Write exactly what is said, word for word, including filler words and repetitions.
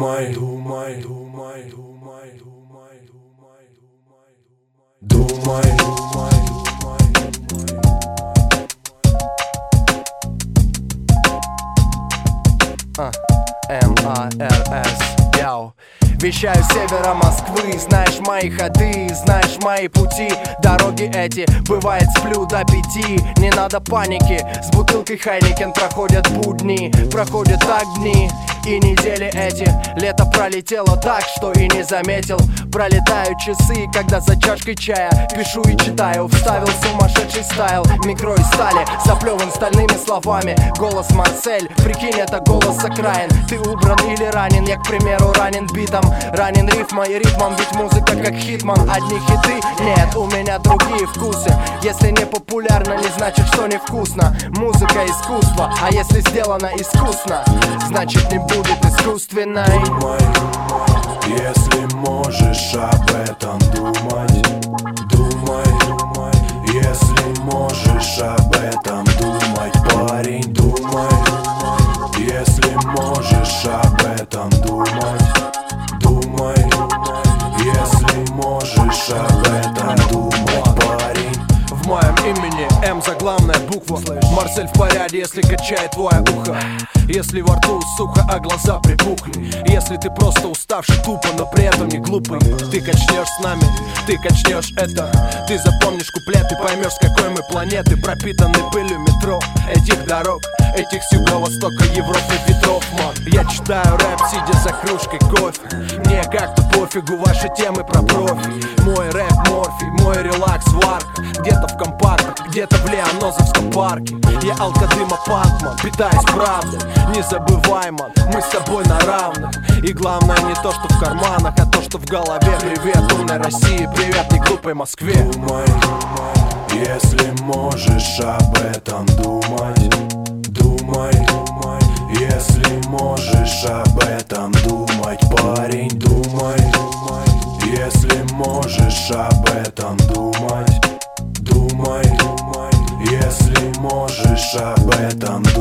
Думай, думай, думай, думай, думай, думай, думай, думай, думай, думай. М А Р С, яу. Вещаю с севера Москвы, знаешь мои ходы, знаешь мои пути. Дороги эти, бывает сплю до пяти. Не надо паники, с бутылкой Хайникен проходят будни. Проходят так дни и недели эти. Лето пролетело так, что и не заметил. Пролетают часы, когда за чашкой чая пишу и читаю. Вставил сумасшедший стайл, микро из стали, заплеван стальными словами. Голос Марсель, прикинь, это голос окраин. Ты убран или ранен, я, к примеру, ранен битом. Ранен рифмой и ритмом, ведь музыка как хитман. Одни хиты, нет, у меня другие вкусы. Если не популярно, не значит, что невкусно. Музыка искусство, а если сделано искусно, значит не будет искусственной. Думай, если можешь об этом думать. Думай, думай, если можешь об этом думать, парень. Думай, если можешь об этом думать. Думай, если можешь об этом думать, парень. В моем имени М заглавная буква. Марсель в порядке, если качает твое ухо. Если во рту сухо, а глаза припухли. Если ты просто уставший тупо, но при этом не глупый. Ты качнешь с нами, ты качнешь это. Ты запомнишь куплет, ты поймешь, с какой мы планеты. Пропитаны пылью метро, этих дорог, этих с юго-востока Европы ветров, ман. Я читаю рэп, сидя за кружкой кофе. Мне как-то пофигу ваши темы про профи. Мой рэп морфий, мой релакс варка. Где-то в компактах, где-то в Леонозовском парке. Я алкодыма панкман, питаюсь правдой. Не забывай, ман, мы с тобой на равных. И главное не то, что в карманах, а то, что в голове. Привет, умной России, привет, не глупой Москве. Думай, если можешь об этом думать. Думай, думай, если можешь об этом думать, парень. Думай, думай, если можешь об этом думать. Думай, думай, если можешь об этом думать.